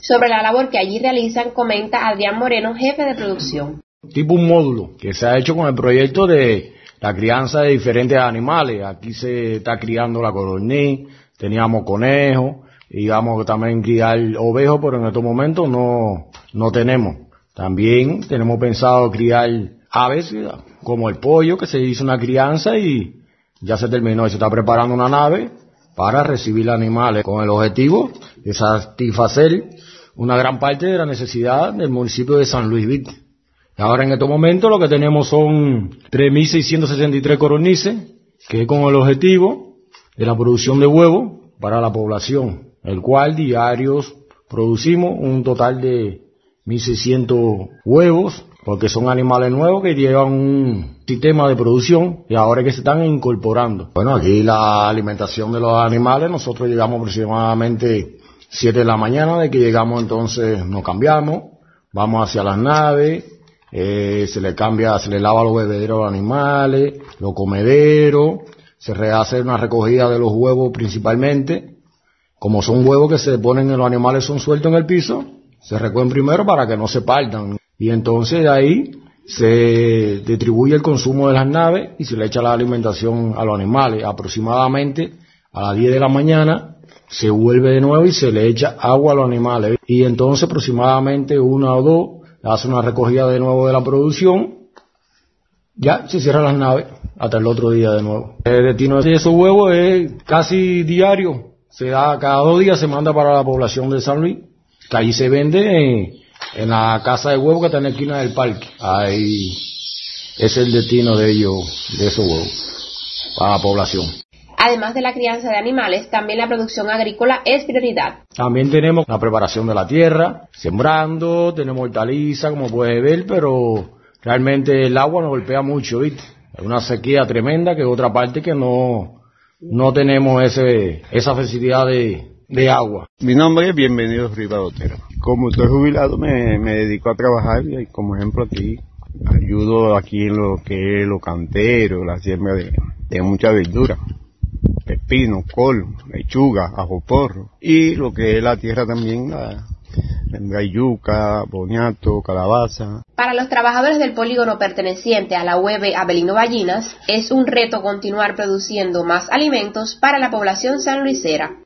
Sobre la labor que allí realizan, comenta Adrián Moreno, jefe de producción. Tipo un módulo que se ha hecho con el proyecto de la crianza de diferentes animales. Aquí se está criando la codorniz, teníamos conejos, y vamos también criar ovejos, pero en estos momentos no tenemos. También tenemos pensado criar aves, como el pollo, que se hizo una crianza y ya se terminó y se está preparando una nave para recibir animales con el objetivo de satisfacer una gran parte de la necesidad del municipio de San Luis Víctor. Ahora en estos momentos lo que tenemos son 3.663 codornices, que es con el objetivo de la producción de huevos para la población, el cual diarios producimos un total de 1.600 huevos, porque son animales nuevos que llevan un sistema de producción y ahora es que se están incorporando. Bueno, aquí la alimentación de los animales, nosotros llegamos aproximadamente 7 de la mañana, de que llegamos entonces nos cambiamos, vamos hacia las naves, se le lava los bebederos a los animales, los comederos, se hace una recogida de los huevos principalmente. Como son huevos que se ponen en los animales, son sueltos en el piso, se recogen primero para que no se partan. Y entonces de ahí se distribuye el consumo de las naves y se le echa la alimentación a los animales. Aproximadamente a las 10 de la mañana se vuelve de nuevo y se le echa agua a los animales. Y entonces aproximadamente 1 o 2 hace una recogida de nuevo de la producción. Ya se cierran las naves hasta el otro día de nuevo. El destino de esos huevos es casi diario. Se da cada 2 días, se manda para la población de San Luis, que allí se vende en la casa de huevos que está en la esquina del parque. Ahí es el destino de ellos, de esos huevos, para la población. Además de la crianza de animales, también la producción agrícola es prioridad. También tenemos la preparación de la tierra, sembrando, tenemos hortalizas, como puedes ver, pero realmente el agua nos golpea mucho, ¿viste? Hay una sequía tremenda, que es otra parte que no tenemos esa facilidad de agua. Mi nombre es Bienvenido Rivas Otero. Como estoy jubilado, me dedico a trabajar y, como ejemplo, aquí ayudo aquí en lo que es los canteros, la siembra de mucha verdura, pepino, col, lechuga, ajo porro, y lo que es la tierra también, la yuca, boniato, calabaza. Para los trabajadores del polígono perteneciente a la UEB Abelino Ballinas, es un reto continuar produciendo más alimentos para la población sanluisera.